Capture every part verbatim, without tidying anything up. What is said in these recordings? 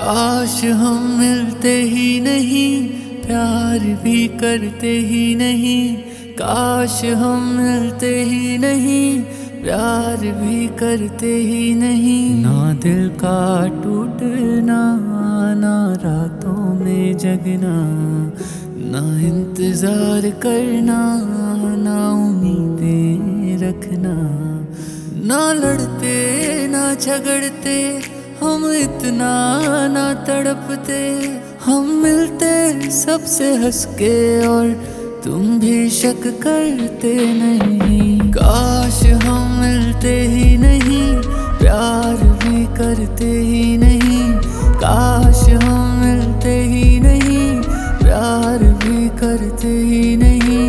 काश हम मिलते ही नहीं, प्यार भी करते ही नहीं। काश हम मिलते ही नहीं, प्यार भी करते ही नहीं। ना दिल का टूटना, ना रातों में जगना, ना इंतजार करना, ना उम्मीदें रखना। ना लड़ते ना झगड़ते हम इतना, ना तड़पते। हम मिलते सबसे हंस के और तुम भी शक करते नहीं। काश हम मिलते ही नहीं, प्यार भी करते ही नहीं। काश हम मिलते ही नहीं, प्यार भी करते ही नहीं।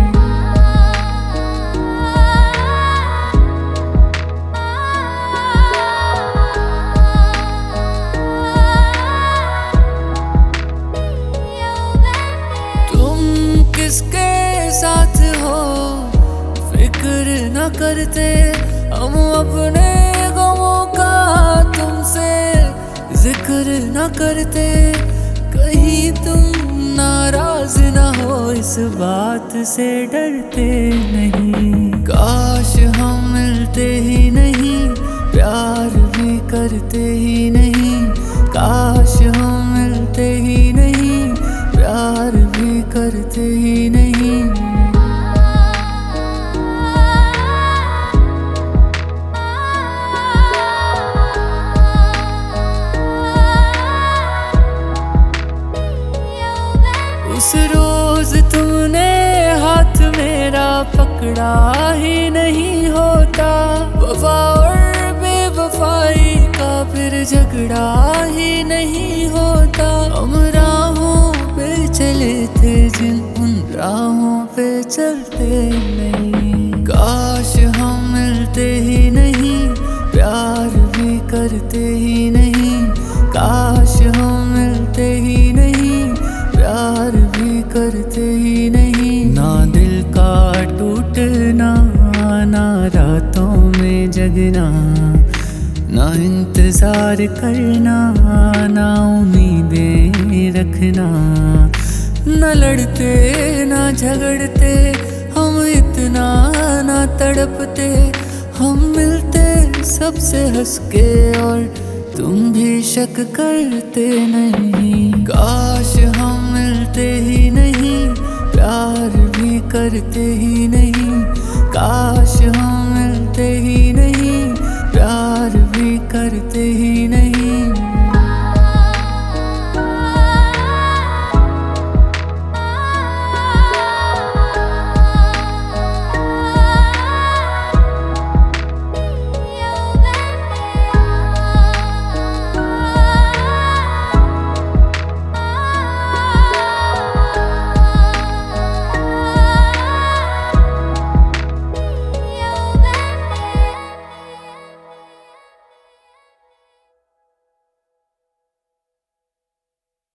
किसके साथ हो फिक्र न करते, हम अपने गमों का तुमसे जिक्र न करते। कहीं तुम नाराज न हो, इस बात से डरते नहीं। काश हम मिलते ही नहीं, प्यार भी करते ही नहीं। काश हम मिलते ही नहीं, प्यार भी करते ही नहीं। उस रोज तुमने हाथ मेरा पकड़ा ही नहीं होता, वफा और बेवफाई का फिर झगड़ा ही नहीं होता। हम राहों पे चले थे जिन, उन राहों पे चलते नहीं। काश हम मिलते ही नहीं, प्यार भी करते ही नहीं। काश हम मिलते ही नहीं, प्यार भी करते ही नहीं। ना दिल का टूटना, ना रातों में जगना, ना इंतजार करना, ना उम्मीदें रखना। न लड़ते ना झगड़ते हम इतना, ना तड़पते। हम मिलते सबसे हंस के और तुम भी शक करते नहीं। काश हम मिलते ही नहीं, प्यार भी करते ही नहीं। काश हम मिलते ही नहीं, प्यार भी करते ही नहीं।